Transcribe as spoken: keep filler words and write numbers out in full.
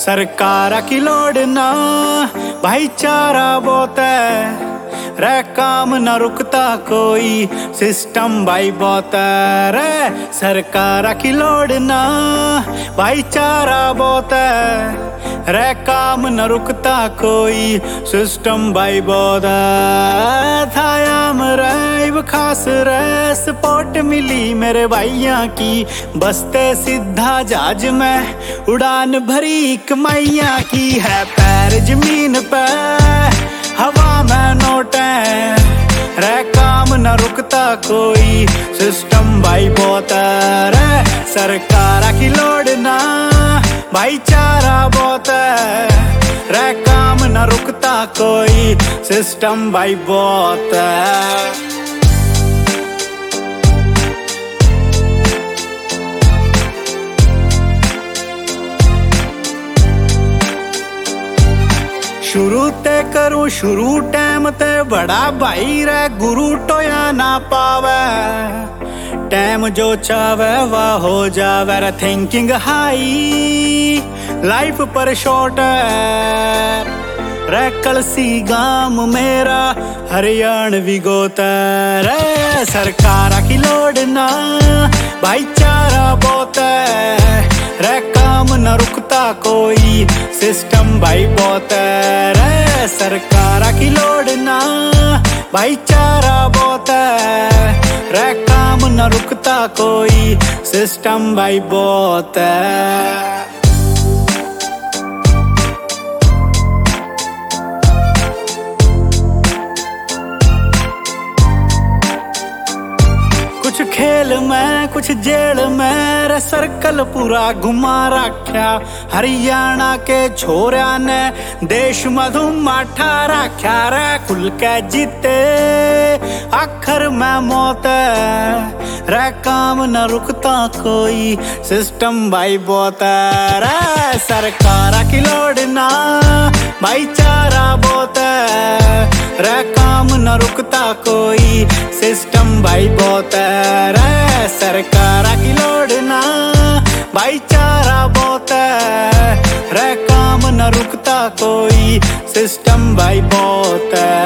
सरकार की लोड ना भाईचारा बहुत है, रे काम न रुकता कोई सिस्टम भाई बहुत है। रे सरकार की लोड ना भाईचारा बहुत है, रे काम न रुकता कोई सिस्टम भाई बहुत है। थायाम रे खास रे सपोर्ट मिली मेरे भाइया की, बसते सीधा जहाज में उड़ान भरी कमाइया की है। पैर जमीन पे हवा में नोट है, रे काम न रुकता कोई सिस्टम भाई बहुत है। रे सरकार की लोड ना भाईचारा बहुत है, रे काम न रुकता कोई सिस्टम भाई बहुत है। शुरू ते करूं शुरू टाइम ते बड़ा भाई रे गुरु टोया ना पावे, टाइम जो चावे वाह हो जावे रे। थिंकिंग हाई लाइफ पर शॉर्ट है, रे कलसी गाम मेरा हरियाणवी गोता रे। सरकार की लोड ना भाईचारा बहुत है, रे काम न रुकता कोई सिस्टम भाई बहुत है। रे सरकार की लोड ना भाईचारा बहुत है, रे काम न रुकता कोई सिस्टम भाई बहुत है। कुछ खेल में कुछ जेल में रे सर्कल पूरा घुमा रख्या, हरियाणा के छोरिया ने देश मधुमाठा रख्या। रे खुल के जीते आखिर में मौत है, रे काम न रुकता कोई सिस्टम भाई बहुत है। रे सरकार की लोड ना भाईचारा बहुत है, रे काम न रुकता कोई सिस्टम भाई बहुत है। रे सरकार की लोड ना भाईचारा बहुत है, रे काम न रुकता कोई सिस्टम भाई बहुत है।